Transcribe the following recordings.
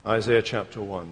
Isaiah chapter 1.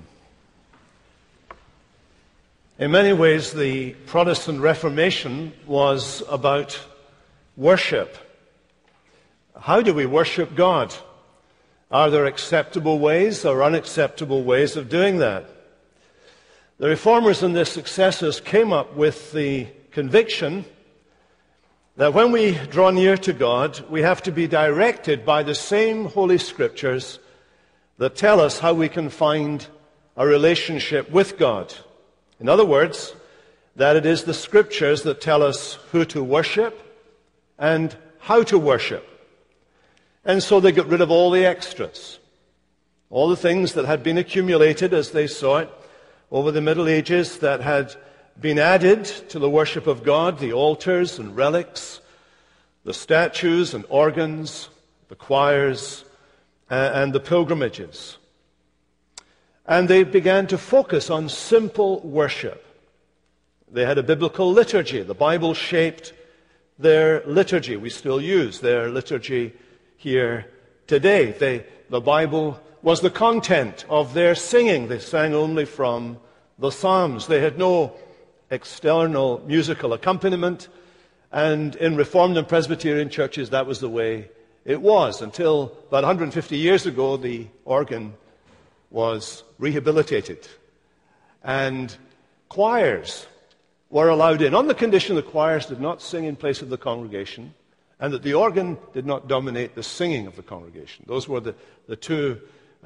In many ways, the Protestant Reformation was about worship. How do we worship God? Are there acceptable ways or unacceptable ways of doing that? The Reformers and their successors came up with the conviction that when we draw near to God, we have to be directed by the same Holy Scriptures that tell us how we can find a relationship with God. In other words, that it is the Scriptures that tell us who to worship and how to worship. And so they got rid of all the extras, all the things that had been accumulated, as they saw it, over the Middle Ages that had been added to the worship of God, the altars and relics, the statues and organs, the choirs, and the pilgrimages. And they began to focus on simple worship. They had a biblical liturgy. The Bible shaped their liturgy. We still use their liturgy here today. The Bible was the content of their singing. They sang only from the Psalms. They had no external musical accompaniment. And in Reformed and Presbyterian churches, that was the way it was, until about 150 years ago, the organ was rehabilitated. And choirs were allowed in, on the condition the choirs did not sing in place of the congregation, and that the organ did not dominate the singing of the congregation. Those were the two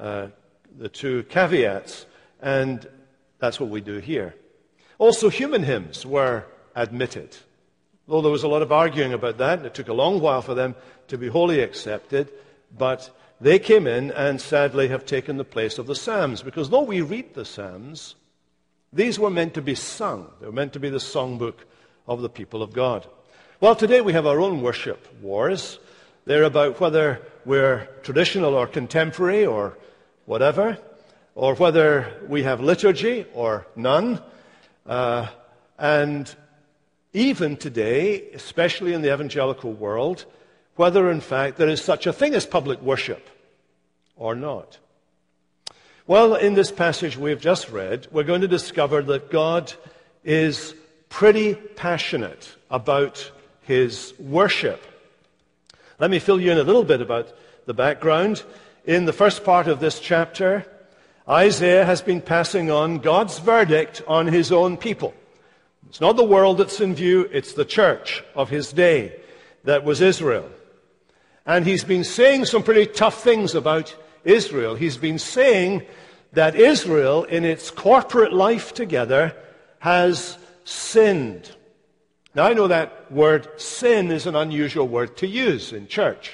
caveats, and that's what we do here. Also, human hymns were admitted. Though there was a lot of arguing about that, and it took a long while for them to be wholly accepted, but they came in and sadly have taken the place of the Psalms, because though we read the Psalms, these were meant to be sung. They were meant to be the songbook of the people of God. Well, today we have our own worship wars. They're about whether we're traditional or contemporary or whatever, or whether we have liturgy or none. And even today, especially in the evangelical world, whether in fact there is such a thing as public worship or not. Well, in this passage we've just read, we're going to discover that God is pretty passionate about his worship. Let me fill you in a little bit about the background. In the first part of this chapter, Isaiah has been passing on God's verdict on his own people. It's not the world that's in view, it's the church of his day that was Israel. And he's been saying some pretty tough things about Israel. He's been saying that Israel, in its corporate life together, has sinned. Now, I know that word sin is an unusual word to use in church.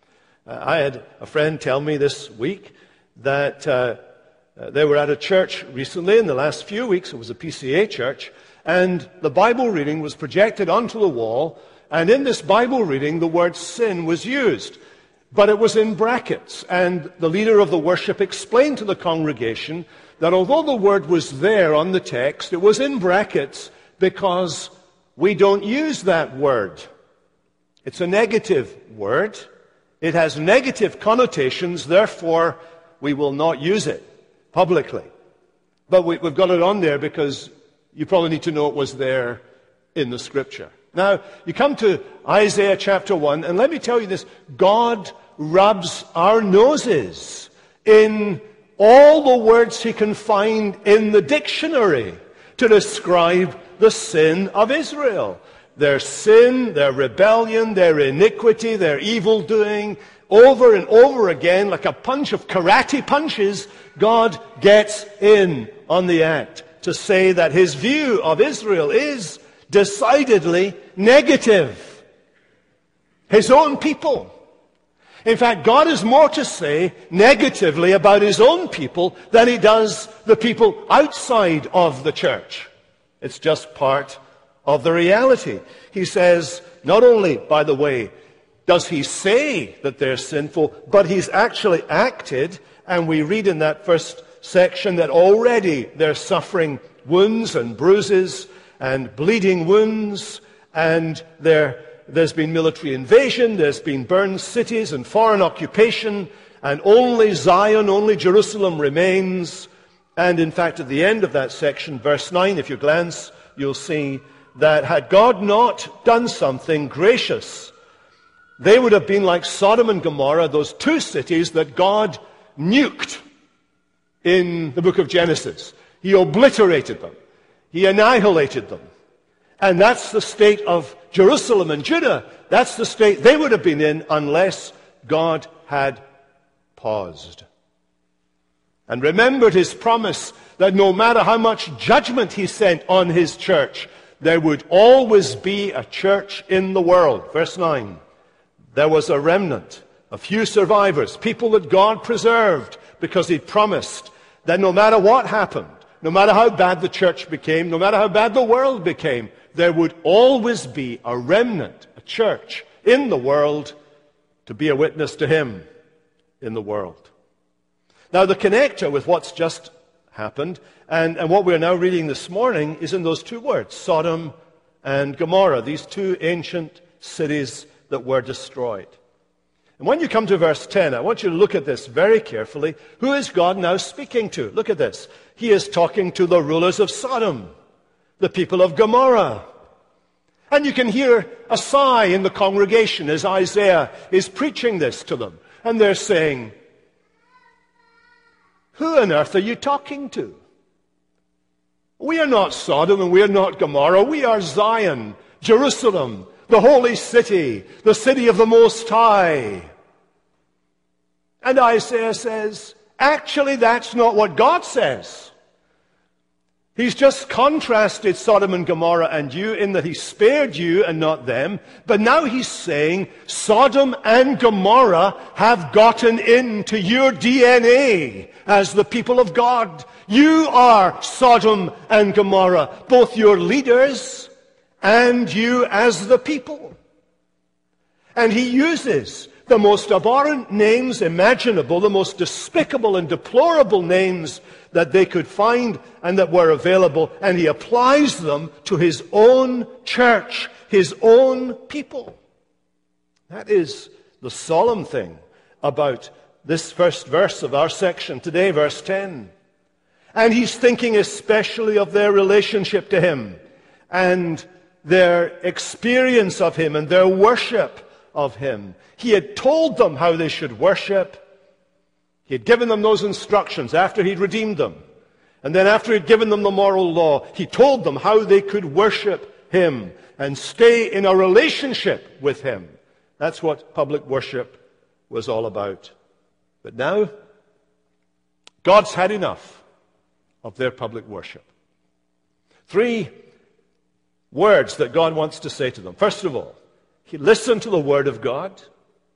I had a friend tell me this week that they were at a church recently, in the last few weeks. It was a PCA church, and the Bible reading was projected onto the wall, and in this Bible reading, the word sin was used. But it was in brackets, and the leader of the worship explained to the congregation that although the word was there on the text, it was in brackets because we don't use that word. It's a negative word. It has negative connotations, therefore we will not use it publicly. But we've got it on there because you probably need to know it was there in the Scripture. Now, you come to Isaiah chapter 1, and let me tell you this. God rubs our noses in all the words he can find in the dictionary to describe the sin of Israel. Their sin, their rebellion, their iniquity, their evil-doing, over and over again, like a punch of karate punches, God gets in on the act to say that his view of Israel is decidedly negative. His own people. In fact, God has more to say negatively about his own people than he does the people outside of the church. It's just part of the reality. He says, not only, by the way, does he say that they're sinful, but he's actually acted, and we read in that first section that already they're suffering wounds and bruises and bleeding wounds, and there's been military invasion, there's been burned cities and foreign occupation, and only Zion, only Jerusalem remains. And in fact, at the end of that section, verse 9, if you glance, you'll see that had God not done something gracious, they would have been like Sodom and Gomorrah, those two cities that God nuked in the book of Genesis. He obliterated them. He annihilated them. And that's the state of Jerusalem and Judah. That's the state they would have been in unless God had paused and remembered his promise that no matter how much judgment he sent on his church, there would always be a church in the world. Verse 9, there was a remnant, a few survivors, people that God preserved because he'd promised that no matter what happened, no matter how bad the church became, no matter how bad the world became, there would always be a remnant, a church in the world to be a witness to him in the world. Now, the connector with what's just happened and what we're now reading this morning is in those two words, Sodom and Gomorrah, these two ancient cities that were destroyed. And when you come to verse 10, I want you to look at this very carefully. Who is God now speaking to? Look at this. He is talking to the rulers of Sodom, the people of Gomorrah. And you can hear a sigh in the congregation as Isaiah is preaching this to them. And they're saying, who on earth are you talking to? We are not Sodom and we are not Gomorrah. We are Zion, Jerusalem, the holy city, the city of the Most High. And Isaiah says, actually, that's not what God says. He's just contrasted Sodom and Gomorrah and you in that he spared you and not them. But now he's saying Sodom and Gomorrah have gotten into your DNA as the people of God. You are Sodom and Gomorrah, both your leaders and you as the people. And he uses the most abhorrent names imaginable, the most despicable and deplorable names that they could find and that were available, and he applies them to his own church, his own people. That is the solemn thing about this first verse of our section today, verse 10. And he's thinking especially of their relationship to him and their experience of him and their worship of him. He had told them how they should worship. He had given them those instructions after he'd redeemed them. And then after he'd given them the moral law, he told them how they could worship him and stay in a relationship with him. That's what public worship was all about. But now, God's had enough of their public worship. 3 words that God wants to say to them. First of all, listen to the word of God,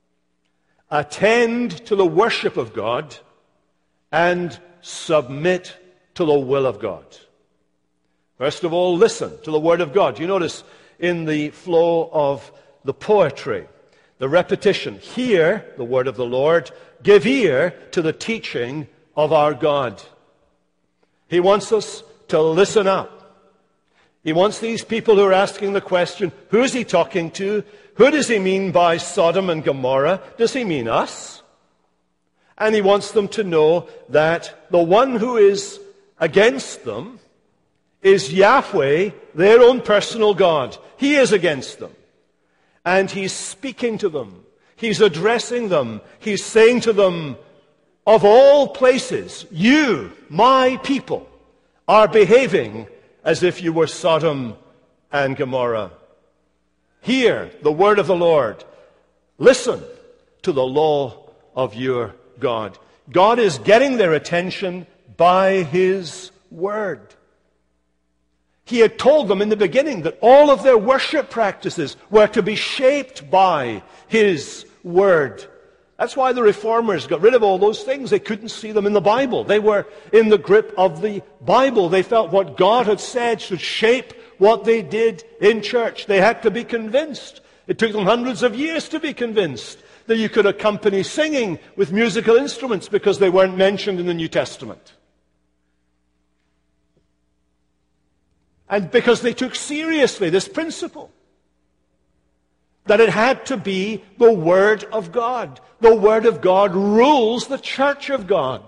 attend to the worship of God, and submit to the will of God. First of all, listen to the word of God. You notice in the flow of the poetry, the repetition, hear the word of the Lord, give ear to the teaching of our God. He wants us to listen up. He wants these people who are asking the question, who is he talking to? Who does he mean by Sodom and Gomorrah? Does he mean us? And he wants them to know that the one who is against them is Yahweh, their own personal God. He is against them. And he's speaking to them. He's addressing them. He's saying to them, of all places, you, my people, are behaving as if you were Sodom and Gomorrah. Hear the word of the Lord. Listen to the law of your God. God is getting their attention by his word. He had told them in the beginning that all of their worship practices were to be shaped by his word. That's why the reformers got rid of all those things. They couldn't see them in the Bible. They were in the grip of the Bible. They felt what God had said should shape what they did in church. They had to be convinced. It took them hundreds of years to be convinced that you could accompany singing with musical instruments because they weren't mentioned in the New Testament. And because they took seriously this principle that it had to be the Word of God. The Word of God rules the church of God.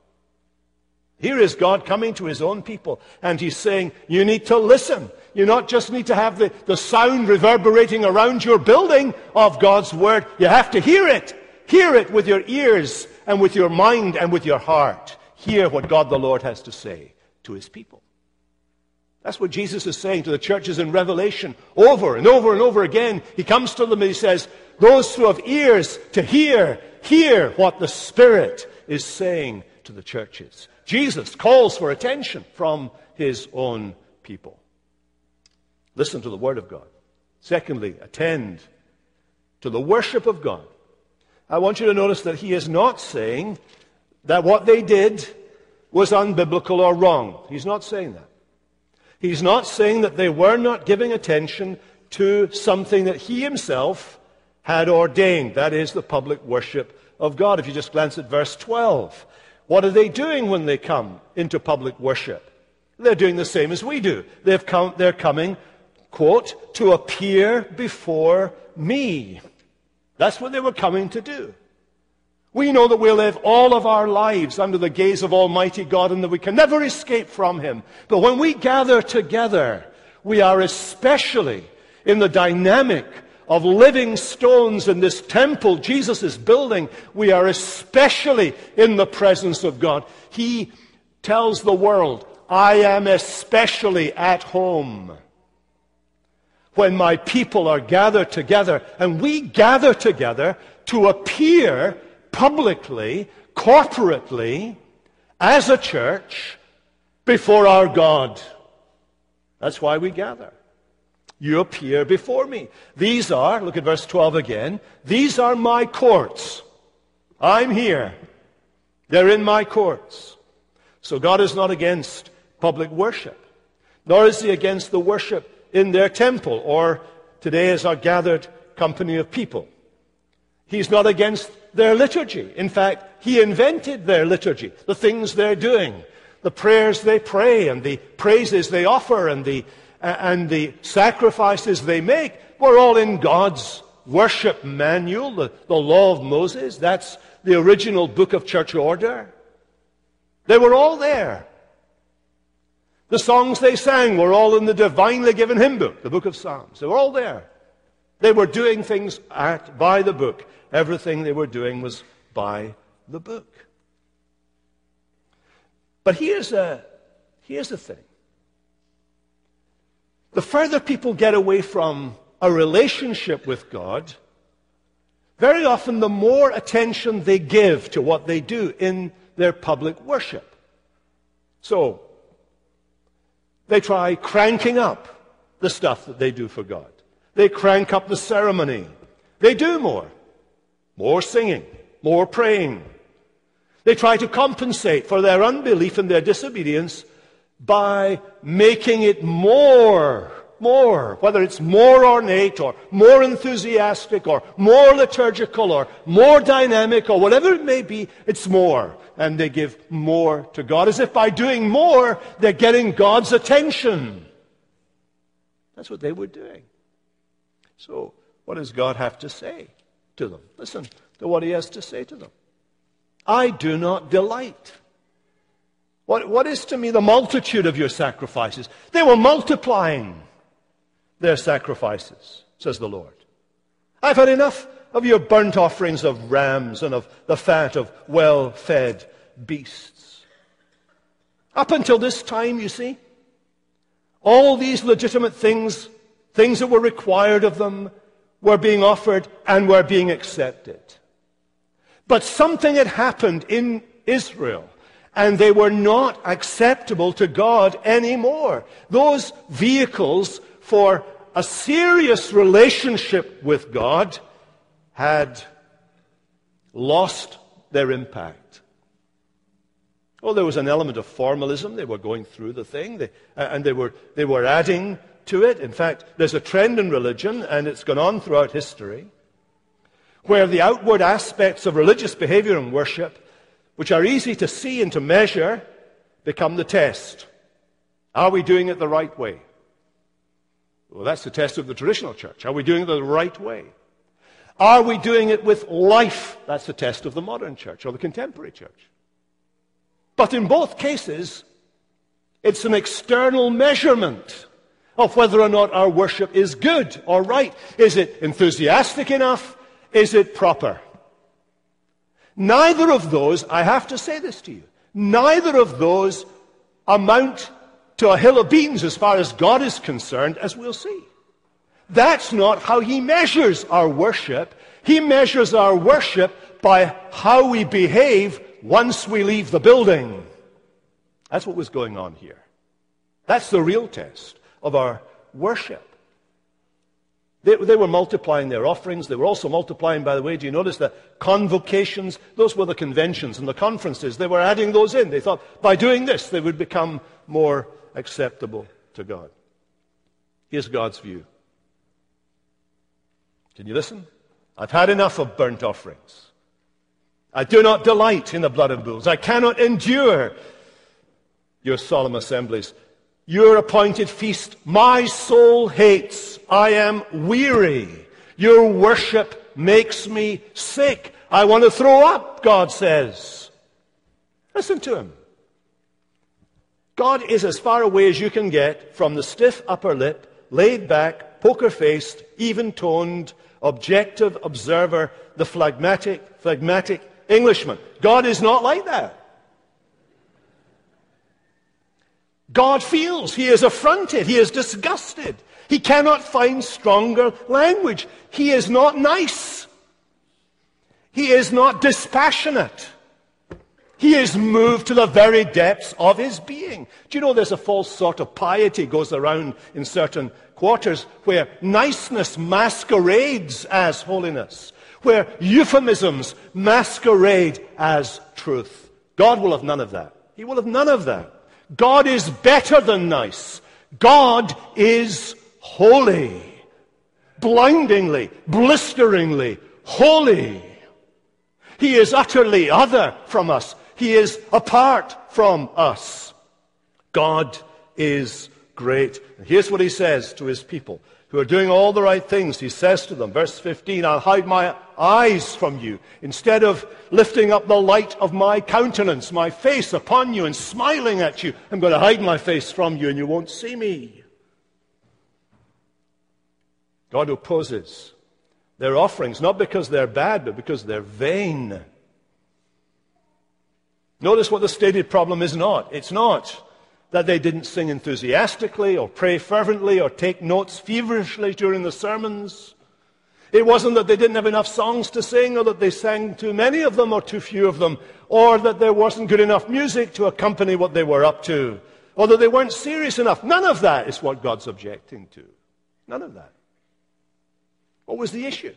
Here is God coming to his own people, and he's saying, you need to listen. You not just need to have the sound reverberating around your building of God's Word. You have to hear it. Hear it with your ears and with your mind and with your heart. Hear what God the Lord has to say to his people. That's what Jesus is saying to the churches in Revelation over and over and over again. He comes to them and he says, those who have ears to hear, hear what the Spirit is saying to the churches. Jesus calls for attention from his own people. Listen to the Word of God. Secondly, attend to the worship of God. I want you to notice that he is not saying that what they did was unbiblical or wrong. He's not saying that. He's not saying that they were not giving attention to something that he himself had ordained. That is the public worship of God. If you just glance at verse 12. What are they doing when they come into public worship? They're doing the same as we do. They're coming, quote, to appear before me. That's what they were coming to do. We know that we'll live all of our lives under the gaze of Almighty God and that we can never escape from him. But when we gather together, we are especially in the dynamic of living stones in this temple Jesus is building. We are especially in the presence of God. He tells the world, I am especially at home when my people are gathered together. And we gather together to appear publicly, corporately, as a church before our God. That's why we gather. You appear before me. These are, look at verse 12 again, these are my courts. I'm here. They're in my courts. So God is not against public worship, nor is he against the worship in their temple, or today as our gathered company of people. He's not against their liturgy. In fact, he invented their liturgy, the things they're doing, the prayers they pray, and the praises they offer, and the sacrifices they make were all in God's worship manual, the law of Moses. That's the original book of church order. They were all there. The songs they sang were all in the divinely given hymn book, the book of Psalms. They were all there. They were doing things by the book. Everything they were doing was by the book. But here's the thing. The further people get away from a relationship with God, very often the more attention they give to what they do in their public worship. So, they try cranking up the stuff that they do for God. They crank up the ceremony. They do more. More singing, more praying. They try to compensate for their unbelief and their disobedience by making it more, whether it's more ornate or more enthusiastic or more liturgical or more dynamic or whatever it may be, it's more. And they give more to God, as if by doing more, they're getting God's attention. That's what they were doing. So, what does God have to say to them? Listen to what he has to say to them. I do not delight. What is to me the multitude of your sacrifices? They were multiplying their sacrifices, says the Lord. I've had enough of your burnt offerings of rams and of the fat of well-fed beasts. Up until this time, you see, all these legitimate things that were required of them, were being offered and were being accepted. But something had happened in Israel, and they were not acceptable to God anymore. Those vehicles for a serious relationship with God had lost their impact. Oh, there was an element of formalism. They were going through the thing, and they were adding to it. In fact, there's a trend in religion, and it's gone on throughout history, where the outward aspects of religious behavior and worship, which are easy to see and to measure, become the test. Are we doing it the right way? Well, that's the test of the traditional church. Are we doing it the right way? Are we doing it with life? That's the test of the modern church or the contemporary church. But in both cases, it's an external measurement of whether or not our worship is good or right. Is it enthusiastic enough? Is it proper? Neither of those, I have to say this to you, neither of those amount to a hill of beans as far as God is concerned, as we'll see. That's not how he measures our worship. He measures our worship by how we behave once we leave the building. That's what was going on here. That's the real test of our worship. They were multiplying their offerings. They were also multiplying, by the way, do you notice that convocations, those were the conventions and the conferences, they were adding those in. They thought by doing this they would become more acceptable to God. Here's God's view. Can you listen? I've had enough of burnt offerings. I do not delight in the blood of bulls. I cannot endure your solemn assemblies. Your appointed feast, my soul hates. I am weary. Your worship makes me sick. I want to throw up, God says. Listen to him. God is as far away as you can get from the stiff upper lip, laid back, poker-faced, even-toned, objective observer, the phlegmatic Englishman. God is not like that. God feels. He is affronted. He is disgusted. He cannot find stronger language. He is not nice. He is not dispassionate. He is moved to the very depths of his being. Do you know there's a false sort of piety goes around in certain quarters where niceness masquerades as holiness, where euphemisms masquerade as truth. God will have none of that. He will have none of that. God is better than nice. God is holy. Blindingly, blisteringly holy. He is utterly other from us. He is apart from us. God is great. And here's what he says to his people who are doing all the right things. He says to them, verse 15, I'll hide my eyes from you. Instead of lifting up the light of my countenance, my face upon you and smiling at you, I'm going to hide my face from you and you won't see me. God opposes their offerings, not because they're bad, but because they're vain. Notice what the stated problem is not. It's not that they didn't sing enthusiastically or pray fervently or take notes feverishly during the sermons. It wasn't that they didn't have enough songs to sing or that they sang too many of them or too few of them or that there wasn't good enough music to accompany what they were up to or that they weren't serious enough. None of that is what God's objecting to. None of that. What was the issue?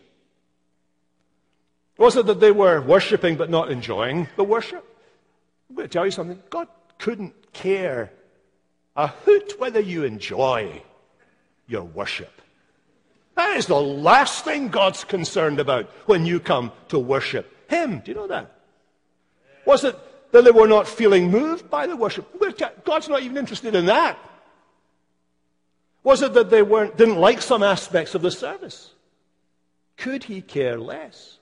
Was it that they were worshipping but not enjoying the worship? I'm going to tell you something. God couldn't care a hoot whether you enjoy your worship. That is the last thing God's concerned about when you come to worship Him. Do you know that? Was it that they were not feeling moved by the worship? God's not even interested in that. Was it that they didn't like some aspects of the service? Could He care less?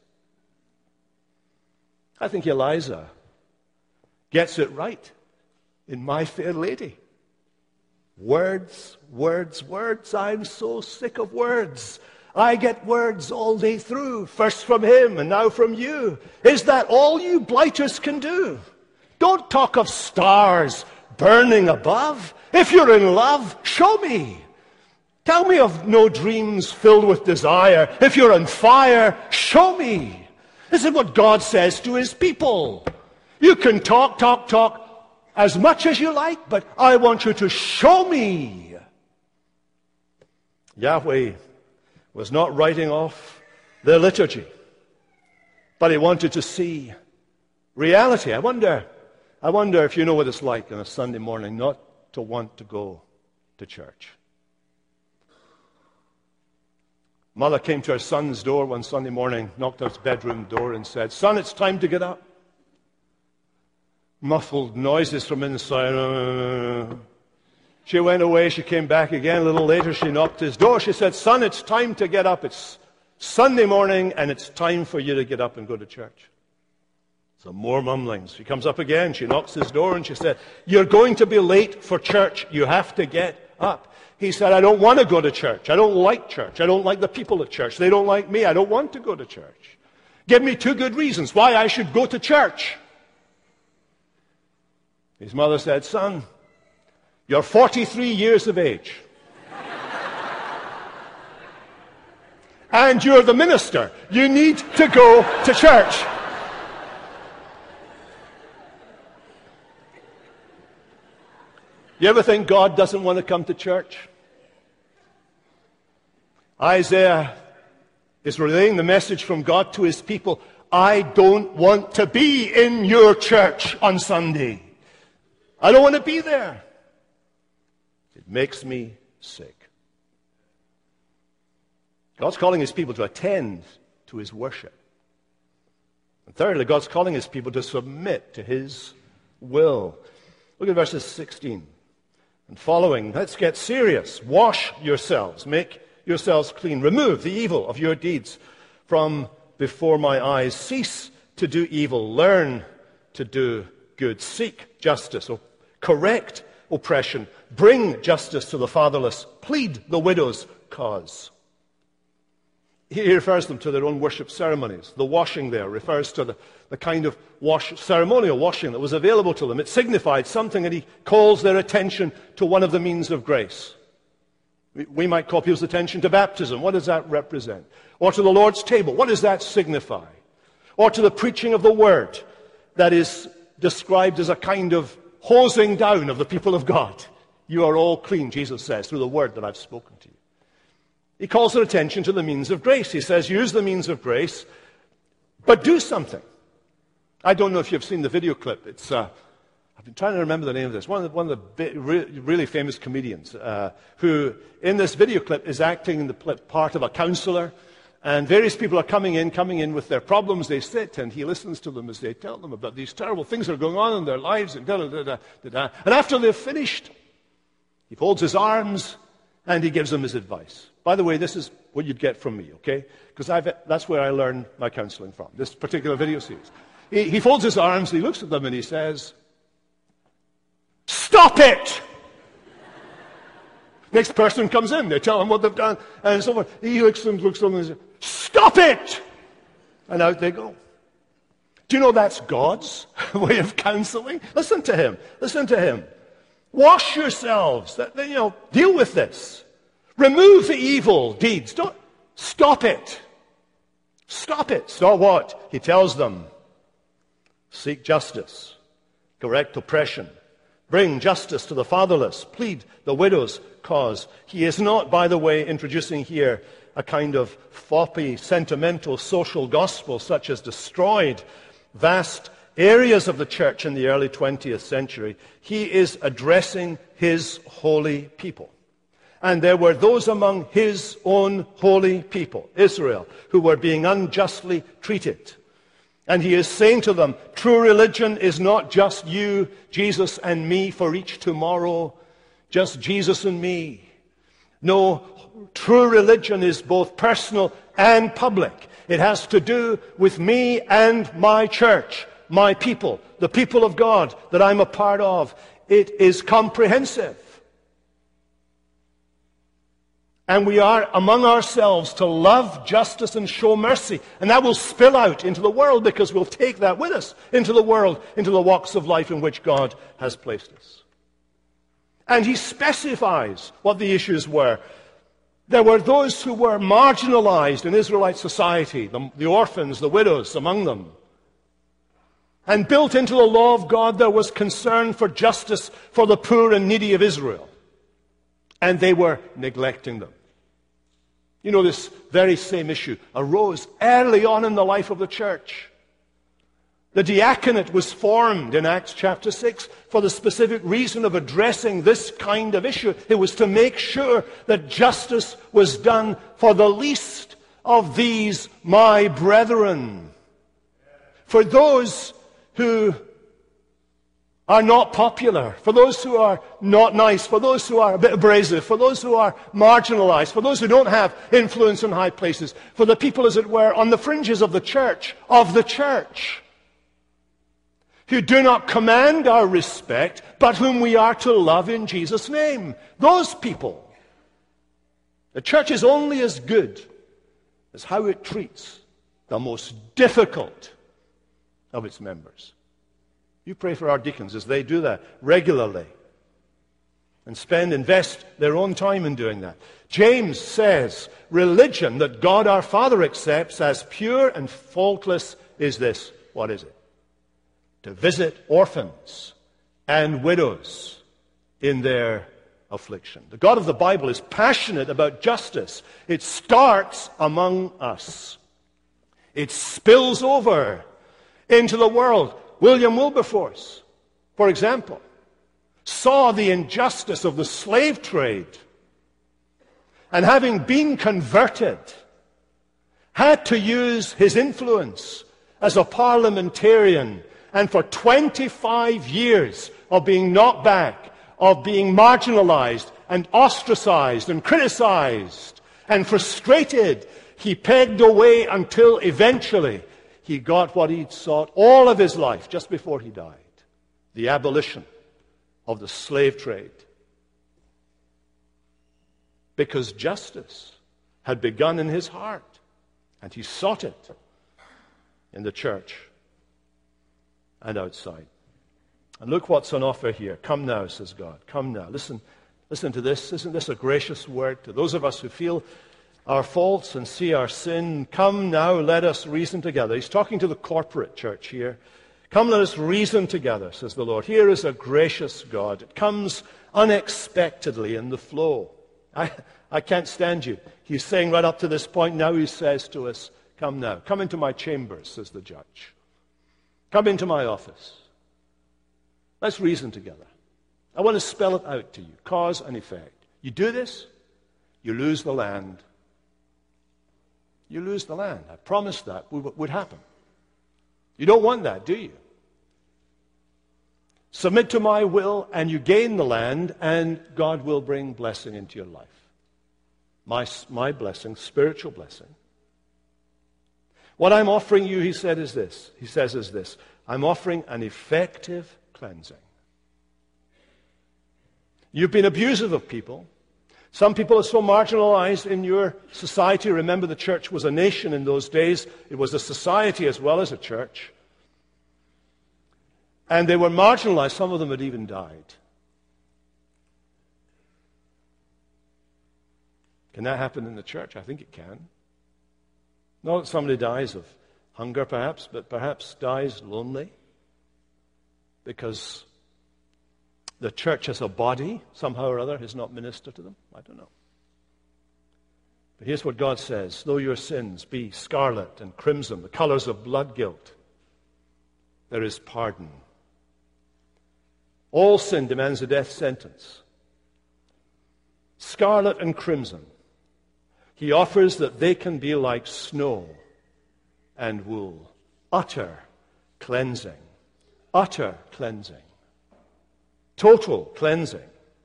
I think Eliza gets it right in My Fair Lady. Words, words, words. I'm so sick of words. I get words all day through, first from him and now from you. Is that all you blighters can do? Don't talk of stars burning above. If you're in love, show me. Tell me of no dreams filled with desire. If you're on fire, show me. This is what God says to his people. You can talk as much as you like, but I want you to show me. Yahweh was not writing off their liturgy, but he wanted to see reality. I wonder if you know what it's like on a Sunday morning not to want to go to church. Mother came to her son's door one Sunday morning, knocked on his bedroom door and said, "Son, it's time to get up." Muffled noises from inside. She went away. She came back again a little later. She knocked his door. She said, "Son, it's time to get up. It's Sunday morning, and it's time for you to get up and go to church." So more mumblings. She comes up again. She knocks his door, and she said, "You're going to be late for church. You have to get up." He said, "I don't want to go to church. I don't like church. I don't like the people at church. They don't like me. I don't want to go to church. Give me 2 good reasons why I should go to church." His mother said, "Son, you're 43 years of age. And you're the minister. You need to go to church." You ever think God doesn't want to come to church? Isaiah is relaying the message from God to his people. I don't want to be in your church on Sunday. I don't want to be there. It makes me sick. God's calling his people to attend to his worship. And thirdly, God's calling his people to submit to his will. Look at verses 16 and following. Let's get serious. Wash yourselves. Make yourselves clean. Remove the evil of your deeds from before my eyes. Cease to do evil. Learn to do good. Seek justice. Correct oppression. Bring justice to the fatherless. Plead the widow's cause. He refers them to their own worship ceremonies. The washing there refers to the kind of ceremonial washing that was available to them. It signified something, and he calls their attention to one of the means of grace. We might call people's attention to baptism. What does that represent? Or to the Lord's table. What does that signify? Or to the preaching of the word that is described as a kind of hosing down of the people of God. You are all clean, Jesus says, through the word that I've spoken to you. He calls their attention to the means of grace. He says, use the means of grace, but do something. I don't know if you've seen the video clip. It's I've been trying to remember the name of this. One of the really famous comedians who, in this video clip, is acting in the part of a counselor. And various people are coming in with their problems. They sit, and he listens to them as they tell them about these terrible things that are going on in their lives. And after they've finished, he folds his arms, and he gives them his advice. By the way, this is what you'd get from me, okay? Because that's where I learned my counseling from, this particular video series. He folds his arms, he looks at them, and he says, "Stop it!" Next person comes in, they tell him what they've done, and so on. He looks at them and says, "Stop it!" And out they go. Do you know that's God's way of counseling? Listen to him. Listen to him. Wash yourselves. Deal with this. Remove the evil deeds. Don't stop it. Stop it. Stop what? He tells them. Seek justice. Correct oppression. Bring justice to the fatherless. Plead the widow's cause. He is not, by the way, introducing here a kind of floppy, sentimental social gospel such as destroyed vast areas of the church in the early 20th century. He is addressing his holy people. And there were those among his own holy people, Israel, who were being unjustly treated. And he is saying to them, true religion is not just you, Jesus, and me for each tomorrow, just Jesus and me. No, true religion is both personal and public. It has to do with me and my church, my people, the people of God that I'm a part of. It is comprehensive. And we are among ourselves to love justice and show mercy. And that will spill out into the world because we'll take that with us into the world, into the walks of life in which God has placed us. And he specifies what the issues were. There were those who were marginalized in Israelite society, the orphans, the widows among them. And built into the law of God, there was concern for justice for the poor and needy of Israel. And they were neglecting them. You know, this very same issue arose early on in the life of the church. The diaconate was formed in Acts chapter 6 for the specific reason of addressing this kind of issue. It was to make sure that justice was done for the least of these, my brethren. For those who are not popular, for those who are not nice, for those who are a bit abrasive, for those who are marginalized, for those who don't have influence in high places, for the people, as it were, on the fringes of the church, who do not command our respect, but whom we are to love in Jesus' name. Those people. The church is only as good as how it treats the most difficult of its members. You pray for our deacons as they do that regularly and invest their own time in doing that. James says, religion that God our Father accepts as pure and faultless is this. What is it? To visit orphans and widows in their affliction. The God of the Bible is passionate about justice. It starts among us. It spills over into the world. William Wilberforce, for example, saw the injustice of the slave trade, and having been converted, had to use his influence as a parliamentarian, and for 25 years of being knocked back, of being marginalized and ostracized and criticized and frustrated, he pegged away until eventually he got what he'd sought all of his life just before he died, the abolition of the slave trade. Because justice had begun in his heart, and he sought it in the church and outside. And look what's on offer here. Come now, says God. Come now. Listen to this. Isn't this a gracious word to those of us who feel our faults and see our sin? Come now, let us reason together. He's talking to the corporate church here. Come, let us reason together, says the Lord. Here is a gracious God. It comes unexpectedly in the flow. I can't stand you. He's saying right up to this point, now he says to us, come now. Come into my chambers, says the judge. Come into my office. Let's reason together. I want to spell it out to you, cause and effect. You do this, you lose the land. You lose the land. I promised that would happen. You don't want that, do you? Submit to my will, and you gain the land, and God will bring blessing into your life. My blessing, spiritual blessing. What I'm offering you, he says, is this. I'm offering an effective cleansing. You've been abusive of people. Some people are so marginalized in your society. Remember, the church was a nation in those days. It was a society as well as a church. And they were marginalized. Some of them had even died. Can that happen in the church? I think it can. Not that somebody dies of hunger, perhaps, but perhaps dies lonely because the church as a body, somehow or other, has not ministered to them. I don't know. But here's what God says. Though your sins be scarlet and crimson, the colors of blood guilt, there is pardon. All sin demands a death sentence. Scarlet and crimson. He offers that they can be like snow and wool. Utter cleansing. Utter cleansing. Total cleansing.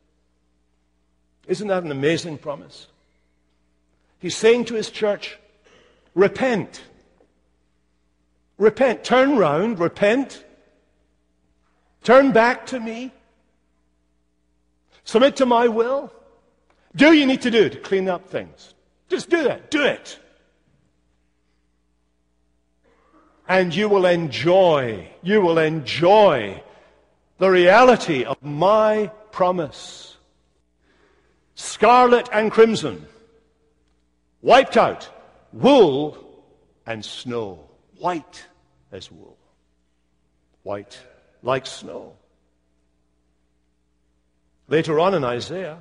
Isn't that an amazing promise? He's saying to his church, repent. Repent. Turn round. Repent. Turn back to me. Submit to my will. Do what you need to do to clean up things. Just do that. Do it. And you will enjoy the reality of my promise. Scarlet and crimson. Wiped out. Wool and snow. White as wool. White like snow. Later on in Isaiah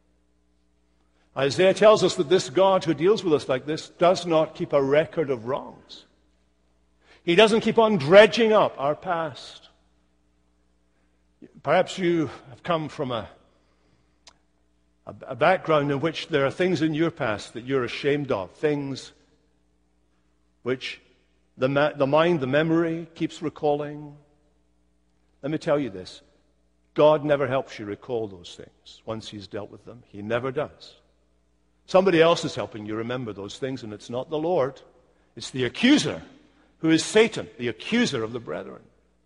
tells us that this God who deals with us like this does not keep a record of wrongs. He doesn't keep on dredging up our past. Perhaps you have come from a background in which there are things in your past that you're ashamed of, things which the mind, the memory keeps recalling. Let me tell you this. God never helps you recall those things once he's dealt with them. He never does. Somebody else is helping you remember those things, and it's not the Lord. It's the accuser, who is Satan, the accuser of the brethren.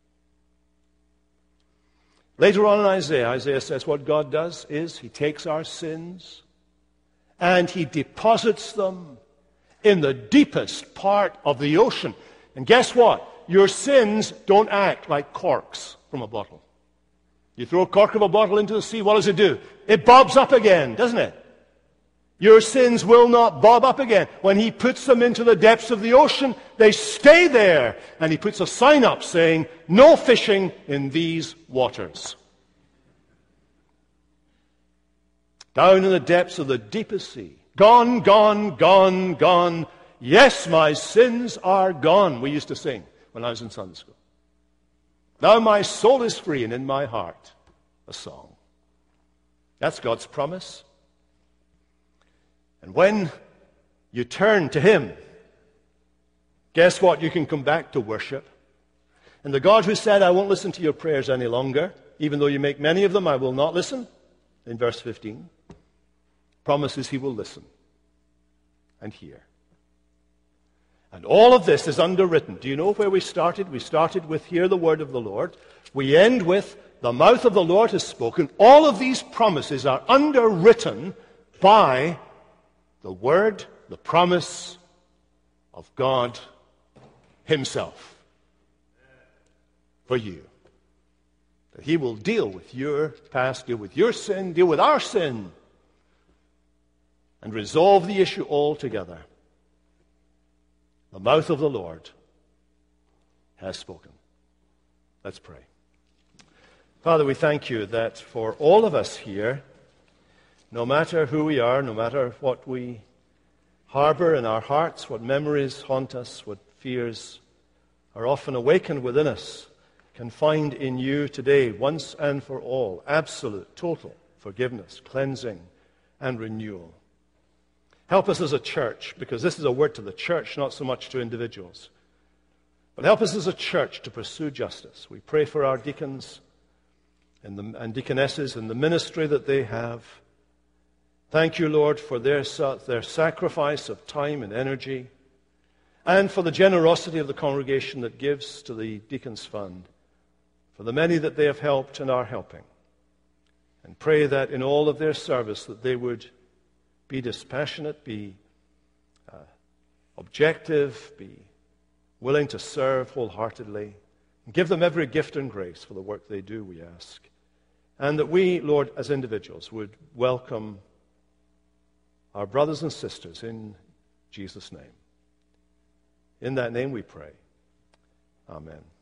Later on in Isaiah says what God does is he takes our sins and he deposits them in the deepest part of the ocean. And guess what? Your sins don't act like corks from a bottle. You throw a cork of a bottle into the sea, what does it do? It bobs up again, doesn't it? Your sins will not bob up again. When he puts them into the depths of the ocean, they stay there. And he puts a sign up saying, no fishing in these waters. Down in the depths of the deepest sea. Gone, gone, gone, gone. Yes, my sins are gone, we used to sing when I was in Sunday school. Now my soul is free, and in my heart a song. That's God's promise. And when you turn to him, guess what? You can come back to worship. And the God who said, I won't listen to your prayers any longer, even though you make many of them, I will not listen, in verse 15, promises he will listen and hear. And all of this is underwritten. Do you know where we started? We started with, hear the word of the Lord. We end with, the mouth of the Lord has spoken. All of these promises are underwritten by the word, the promise of God himself for you. That he will deal with your past, deal with your sin, deal with our sin, and resolve the issue altogether. The mouth of the Lord has spoken. Let's pray. Father, we thank you that for all of us here, no matter who we are, no matter what we harbor in our hearts, what memories haunt us, what fears are often awakened within us, can find in you today, once and for all, absolute, total forgiveness, cleansing, and renewal. Help us as a church, because this is a word to the church, not so much to individuals. But help us as a church to pursue justice. We pray for our deacons and deaconesses and the ministry that they have. Thank you, Lord, for their sacrifice of time and energy, and for the generosity of the congregation that gives to the Deacons Fund, for the many that they have helped and are helping. And pray that in all of their service that they would be dispassionate, be objective, be willing to serve wholeheartedly. And give them every gift and grace for the work they do, we ask. And that we, Lord, as individuals, would welcome our brothers and sisters in Jesus' name. In that name we pray. Amen.